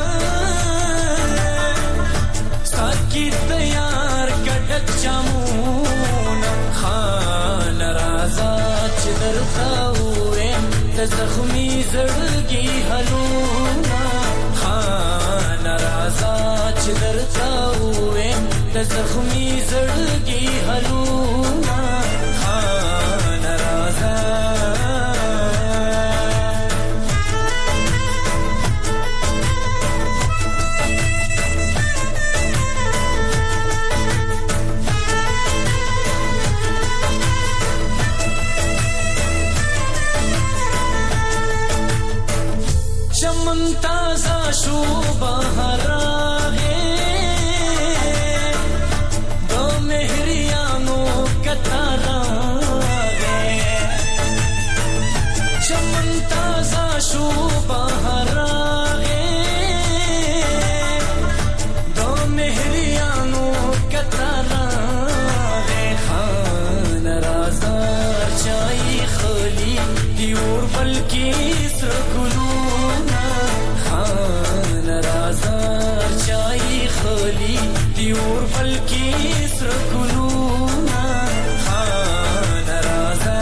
ساکی تیار کډک چمونا خان رازا چې درته وې د زخمي زړګي حلونا خان رازا چې درته وې د زخمي زړګي حلونا خان رازا چمن تازه شو بهار راغې د مهریانو کتار راغې چمن تازه شو بهار راغې د مهریانو کتار راغې خان رازا چای خلی دی اور بلکی سر ګلو دیور بلکی سر گلونا خان رازا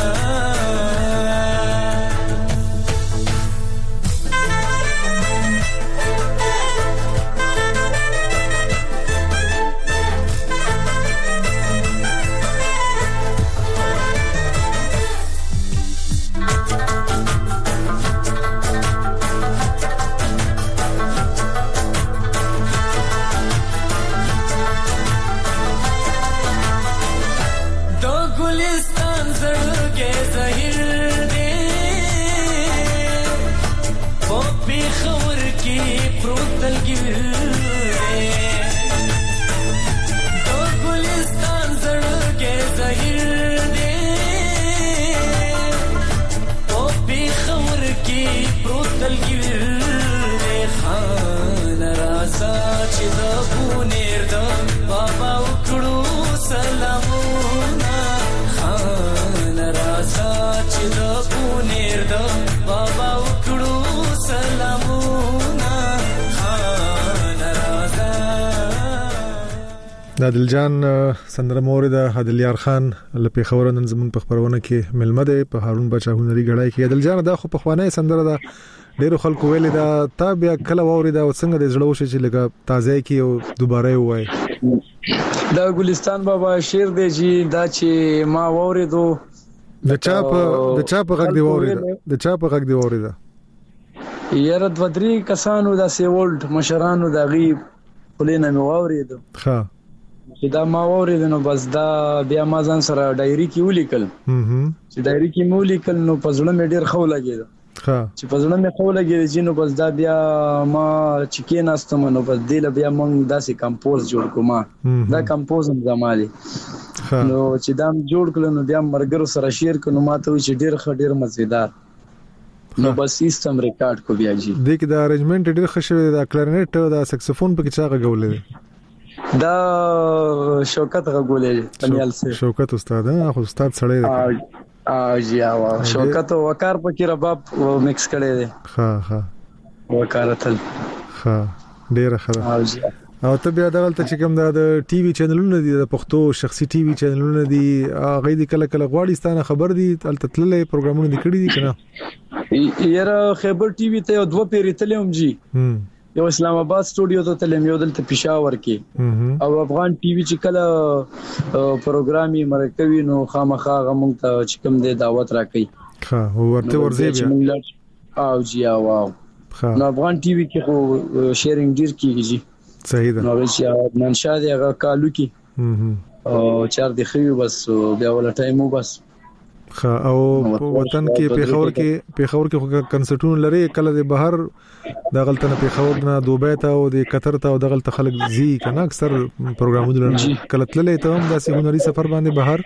د عادل سندره مورد عادل یار خان له پیښور نن زمون په خبرونه کې ملمه ده په هارون بچا هنري غړای کې عادل جان دا خو په خوانه سندره ده ډیرو خلکو ویل دا تابع کله ووري دا څنګه د زړه وشي چې لګه تازه کې او دوباره وای دا ګلستان بابا شعر دی چې دا چې ما ووري دو د چا په د چا په غږ دی ووري د چا په غږ دی ووري دا یاره د ودري کسانو دا سی ولډ مشرانو دا غیب خلینا مې ووري دو ها چې دا ما ووري نو بس دا بیا ما ځان سره ډایری کې ولیکل چې ډایری کې مو لیکل نو پزړه مې ډیر خو لګید ها چې پزړه مې خو لګید چې نو بس دا بیا ما چې کې ناستم نو بس دله بیا مونږ داسې کمپوز جوړ کوم دا کمپوز هم زمالي نو چې دا جوړ کړل نو بیا مرګرو سره شیر کړو ما ته چې ډیر ښه ډیر مزیدار نو بس سیستم ریکارډ کو بیا جی د کې دا ارینجمنت ډیر ښه شوی دا کلارینټ دا سکسفون په کې چا غولې دا شوکت غولې پنیال سي شوکت استاد خو استاد سړی دی ا جی وا شوکت وقار په کې رباب مکس کړي دي ها ها وقارتل ها ډیر ښه ا جی او ته بیا دغلت چې کوم دا د ټي وي چینلونه دي د پښتو شخصي ټي وي چینلونه دي هغه دي کله کله غواړي ستانه خبر دي تلته تللې پروګرامونه دي کړی دي کنه یاره خیبر ټي وي ته دوه پیری تلم جی یو اسلام آباد سټوډیو ته تلم یو دلته پېښور کې او افغان ټي وي چې کله پروګرامي مرکوي نو خامخا غمون ته چې کوم دي دعوت راکړي ها ورته ورځي بیا او جی واو نو افغان ټي وي کې خو شیرینګ ډیر کیږي صحیح ده نو چې نن شاده هغه کالو کې او چار دی خو بس بیا ول ټایمو بس خا او وطن کې پیښور کې پیښور کې کنسرټونه لري کله د بهر د غلطنه پیښور نه دوبه ته او د قطر ته او د غلط خلک زی کنه اکثر پروګرامونه لري کله تللې ته هم داسې هنري سفر باندې بهر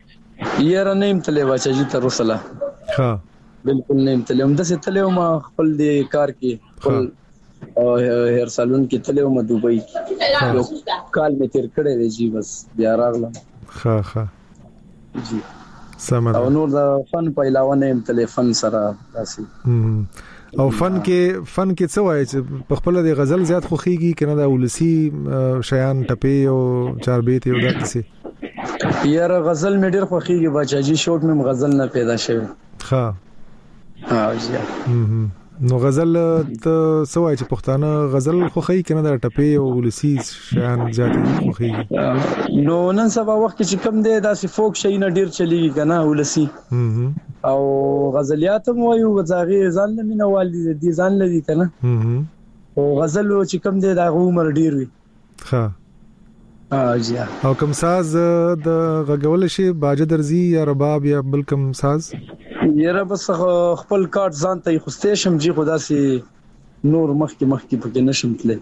یاره نیم تلې واچا جی تر وسله ها بالکل نیم تلې هم داسې تلې ما خپل د کار کې خپل او هر سالون کې تلې ما دوبۍ کال می تیر کړې دی جی بس بیا راغلم ها ها جی او نور د فن په علاوه نه تلیفون سره راسي. او فن کې فن کې څه وایي چې په خپل د غزل زیات خوخيږي کنه د ولسی شیان ټپې او چار بیت یو داسې یار غزل مې ډیر خوخيږي بچاجي شوق مې غزل نه پیدا شوی. ها ها جی نو غزل ته سوای چې پښتانه غزل خوخی کنه د ټپې او ولسی شان زیات خوخی. نو نن سبا وخت چې کم دی داسې فوک شي نه ډیر چلیږي کنه ولسی او غزلیات مو یو غزاغي ځان نه مینوال دي ځان لدی کنه او غزل چې کم دی دا عمر ډیر وي. ها ها جی او کوم ساز د غږول شي باجه درزي یا رباب یا بل کوم ساز یره بس خپل کارت ځان ته خوسته شم جی خدا سي نور مخکې مخکې پکې نشم تله.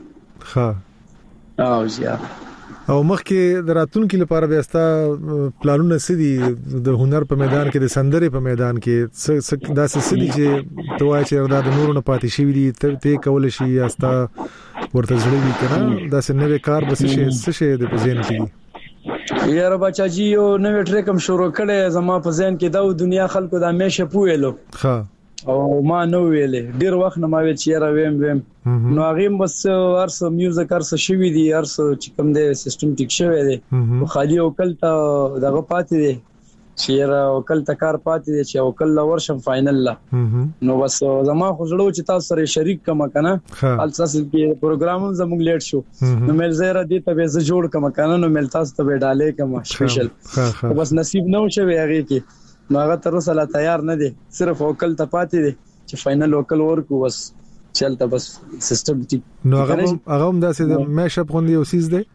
ها او جی او مخکې دراتونکو لپاره بیاستا پلانونه سدي د هنر په میدان کې د سندرې په میدان کې څه داسې سدي چې توای چې دا د نورو نه پاتې شي دي ته کول شي یاستا ورته ځړوي کنه داسې نوې کار بس شي څه شي د پزین کې یار بچا جی یو نوې ټریک هم شروع کړي زما په ذهن کې دا دنیا خلکو د همیشه پوهلو. ها او ما نو ویلې ډیر وخت نه ما ویل چې را ویم ویم نو هغه بس ارسو میوزیک ارسو شوی دی ارسو چې کوم دی سیستم ټیک شوی دی خو خالي او کل ته دغه پاتې دی چې را او کل ته کار پاتې دی چې او کل ورشم فائنل لا نو بس زما خو زړه چې تاسو سره شریک کما کنه الساس کې پروګرام زموږ لیټ شو نو مل زیره دې ته به جوړ کما کنه نو مل تاسو ته ډالې کما سپیشل بس نصیب نو شوی هغه کې نو هغه تر اوسه لا تیار نه دي صرف وکل ته پاتې دي چې فائنل وکل ورکو بس چلته بس سیستم ټیک نو هغه هغه هم داسې د میش اپ غوندي اوسیز دی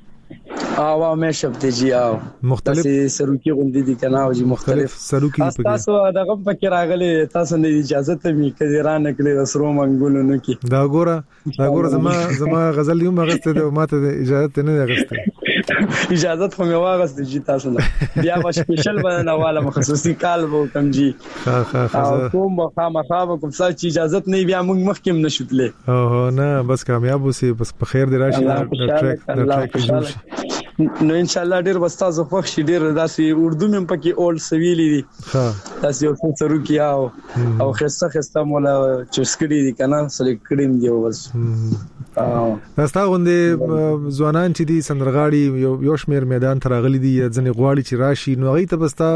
او میش اپ دی جی او مختلف سروکی غوندي دي کنه او جی مختلف سروکی پکې تاسو دغه پکې راغلي تاسو نه اجازه ته می کډیران کړی رسرو منګولونو کې دا ګوره دا ګوره زما زما غزل یو مغسته ده ماته اجازه نه غسته اجازه خو مې واغسته جی تاسو نه بیا به سپیشل باندې والا مخصوصي کال وو کم جی ها ها ها کوم خامخا کوم څه چې اجازه نه بیا موږ مخکې نشوتلې اوه نه بس کامیاب اوسې بس په خیر دی راشي د ټریک د ټریک جوړ نو ان شاء الله ډیر بستازو خوښ شي ډیر داسې اردو مې پکې اول سویلي دي ها داسې یو څه سرو کیا او او خسته خسته مولا چسکړي دي کنه سلیک کړم دی بس اه تاسو غوندې ځوانان چې دي سندرغاړي یو یو شمیر میدان تراغلي دي ځنې غواړي چې راشي نو غي ته بستا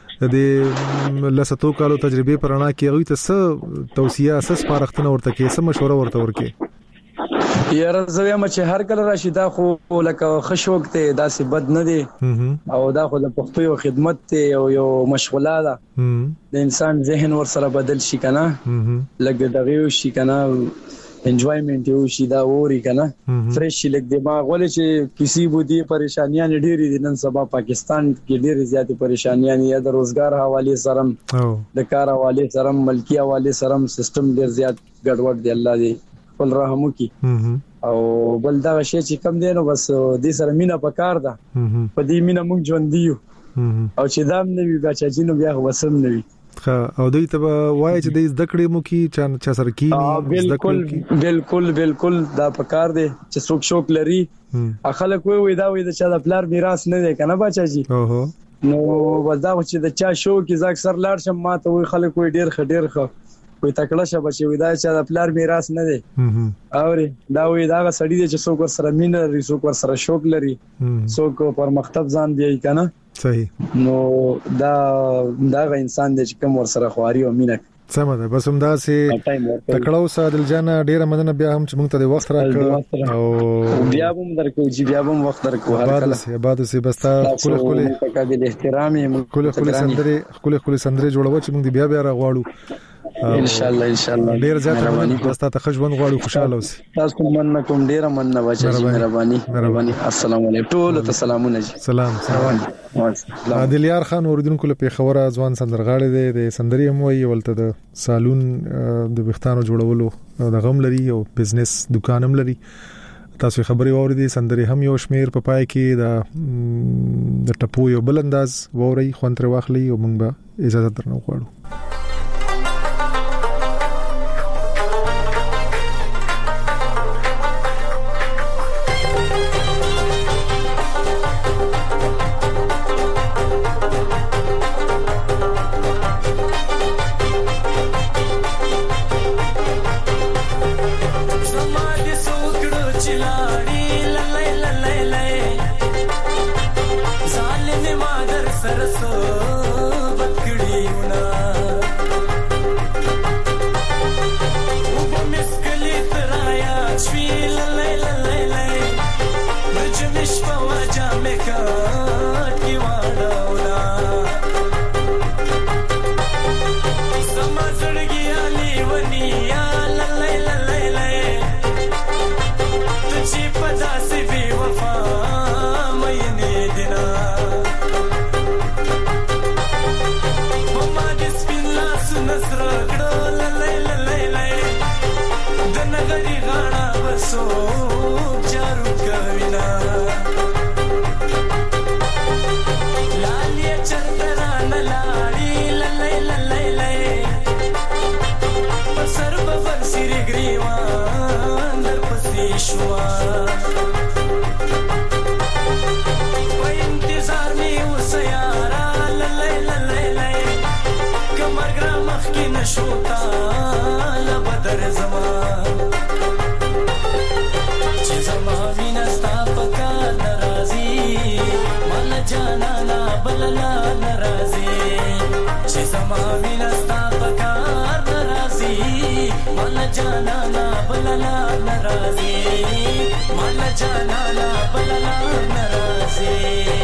د لساتو کالو تجربه پرانا کې غوي ته څه توصيه اساس پارختنه ورته کې څه مشوره ورته ورکې یاره زوی ما چې هر کله راشي دا خو لکه خشوک ته داسې بد نه دی او دا خو د پښتو یو خدمت ته او یو مشغوله ده د انسان ذهن ور سره بدل شي کنه لګ دغه شي کنه انجوایمنت یو شي دا ووري کنه فرش لګ دماغ ولې چې کسی بودی پریشانیاں ډېری دي نن سبا پاکستان کې ډېری زیاتې پریشانیاں یا د روزګار حواله سره د کار حواله سره ملکی حواله سره سیستم ډېر زیات ګډوډ دی الله دې خپل رحم وکي او بل دا شی چې کم دی نو بس دې سره مینا پکار ده په دې مینا موږ ژوند دیو او چې دام نه وي بچا جنو بیا وسم نه وي او دوی ته وایي چې د زده کړې مو کې چا سره کې بالکل بالکل بالکل دا پکار دی چې څوک شوق لري خلک وي دا وي چې د پلار میراث نه دی کنه بچا جی اوه نو ودا چې د چا شوق کې زاک سر لاړ شم ما ته وي خلک وي ډیر خډیر خو وي تکړه شه بچي وي دا چې د پلار میراث نه دی اوري دا وي دا سړی دی چې څوک سره مين لري څوک سره شوق لري څوک پر مکتب ځان دی کنه صحیح نو دا دا انسان دی چې کوم ور سره خواري او مینه سم ده بس هم دا سي تکړه او سادل جان ډیره مننه بیا هم چې موږ ته د وخت راکړ او بیا هم درکو چې بیا هم وخت درکو هر کله بعد بعد سي بس تا کله کله تقدیر احترام کله کله سندري کله کله سندري جوړو چې موږ بیا بیا راغواړو ان شاء الله ان شاء الله ډیر زیات مهرباني تاسو ته خښبن غواړو خوشاله اوسئ تاسو مننه کوم ډیر مننه واچي مهرباني مهرباني السلام علیکم ټول ته سلامونه سلام سلام عادل یار خان اوردونکو له پیښوره ځوان سندرغاړي دی د سندري هم وی ولته د سالون د وختانو جوړولو د غم لري او بزنس دکان هم لري تاسو خبري واوریدي سندري هم یو شمیر په پای کې د د ټپو یو بل انداز ووري خونتر واخلي او موږ به اجازه درنو غواړو سو جارو کوینا لالی چرتران لالی للی للی للی پسر بفر سیر گریوان در پسی شوا و انتظار می وسیارا للی للی للی کمرگرا مخی نشوتا لبدر زمان چی زما وینستا پکا نرازی مالا جانا نا بللا نرازی چی زما وینستا پکا نرازی مالا جانا نا بللا نرازی مالا جانا نا بللا نرازی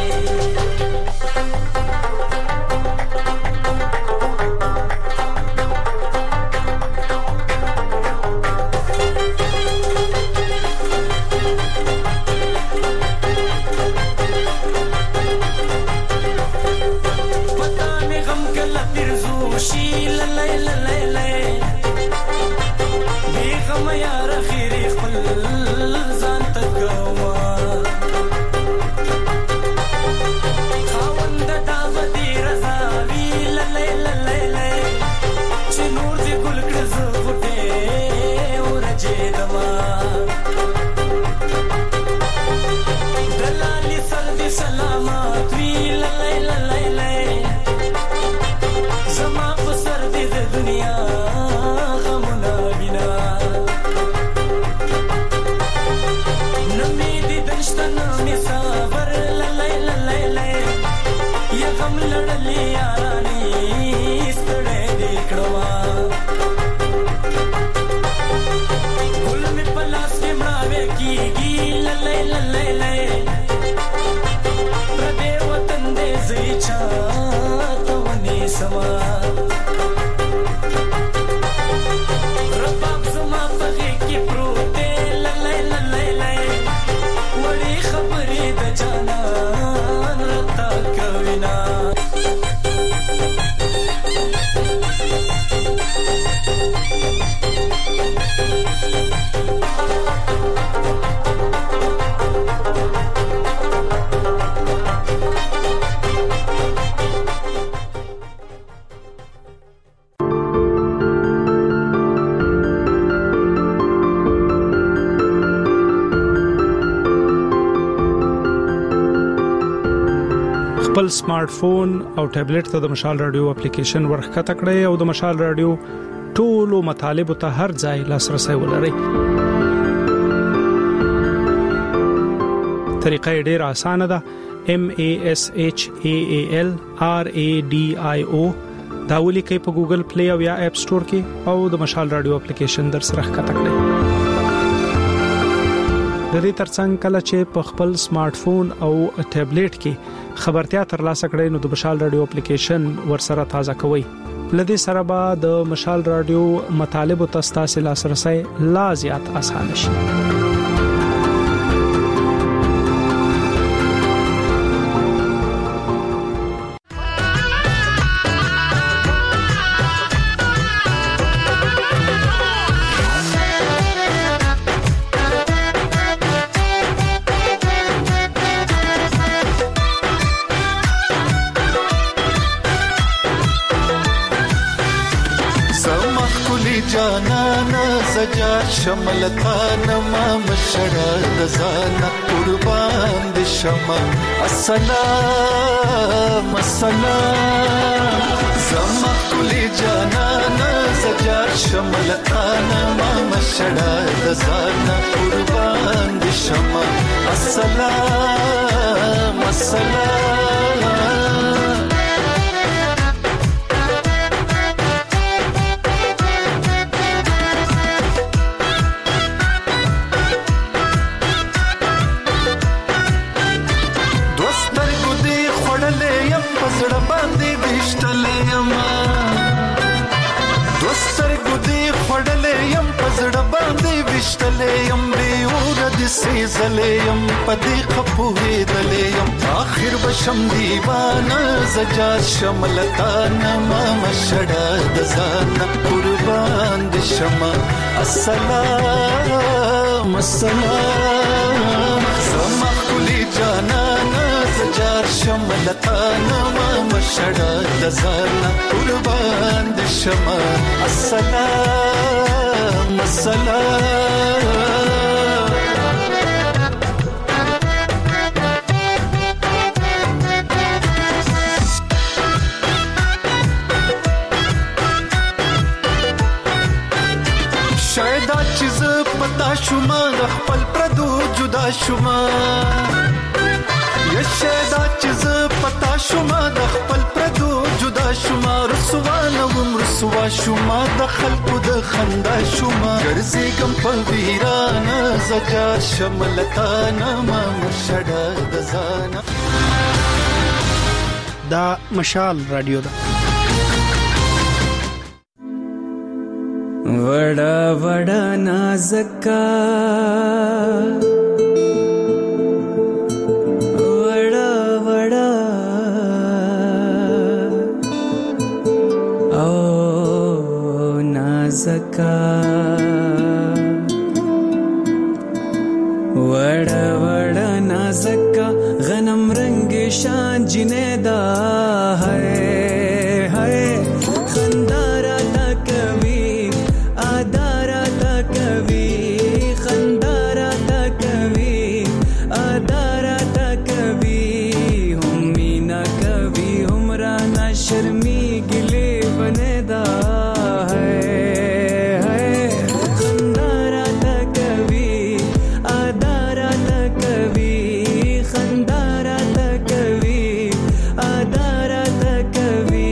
خپل سمارټ فون او ټابلیټ ته د مشال رادیو اپلیکیشن ورخته کړئ او د مشال رادیو ټولو مطالب ته هر ځای لاسرسي ولرئ. طریقه ډېره اسانه ده. M A S H A A L R A D I O دا ولیکئ په ګوګل پلی او یا اپ سٹور کې او د مشال رادیو اپلیکیشن در سره ښکته کړئ. د دې ترڅنګ کله چې په خپل سمارټ فون او ټابلیټ کې خبرتیا ترلاسه کړئ نو د مشال رادیو اپلیکیشن ورسره تازه کوئ. لدې سره به د مشال رادیو مطالب او تاسو لاسرسي لا زیات اسانه شي. شملتان ما مشړه د ځان قربان دي شمع السلام السلام زما کلی جانان زجار شملتان ما مشړه د ځان قربان دي شمع السلام السلام وشتلیم بیور د سیزلیم پدې خپوهې دلیم اخر بشم دیوانه زجا شملتان ما مشړه د ځان قربان دي شمع السلام مسلا زما کلی جانانا زجار شملتانا ما مشړه د زانا قربان د شمه السلام السلام پتا شوما خپل پردو جدا شوما یشدا چیز پتا شوما د خپل پردو جدا شوما رسوا نوم رسوا شوما د خلکو د خندا شوما ګرځي کم په ویرانه زجار شملتانا ما مرشد د زانا دا مشال رادیو دا वड़ा वड़ा नाज़का वड़ा वड़ा ओ नाज़का वड़ा वड़ा नाज़का गनम रंग शान जिनेदा है है शर्मी गिले बनेदा है है खंदारा था कभी आदारा था कभी खंदारा था कभी आदारा था कभी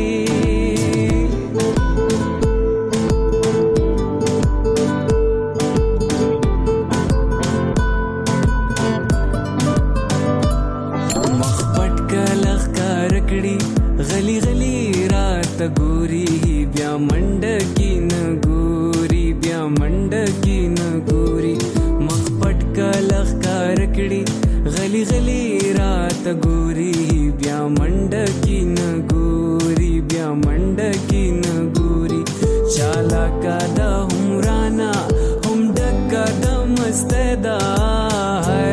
मखपट का लखका रकड़ी गली गली रात गोरी ब्या मंडकी न गोरी ब्या मंडकी न गोरी मखपट का लखका रकड़ी गली गली रात गोरी ब्या मंडकी न गोरी ब्या मंडकी न गोरी चाला का दा हमराना हम डक्का दा मस्तदा है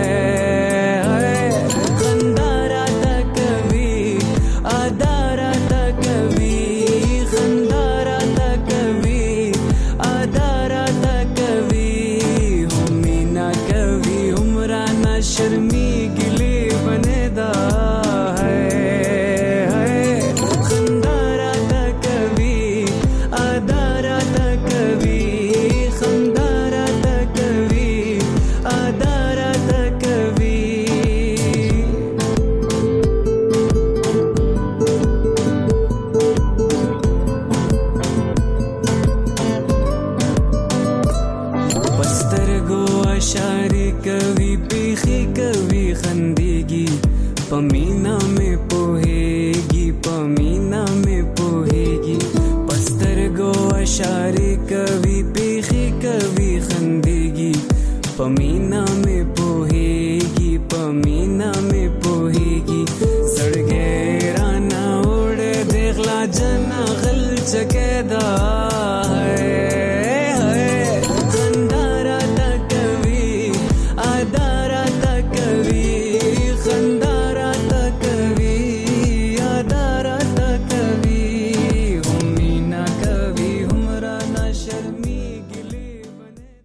शर्मी गिले बनेदा है है खंदारा था कभी आदारा था कभी खंदारा था कभी आदारा था कभी बस्तर गो अशारे कभी कभी खंदेगी पमीना में पोहेगी पमीना में पोहेगी पस्तर गो अशारे कभी पेखी कभी खंदेगी पमीना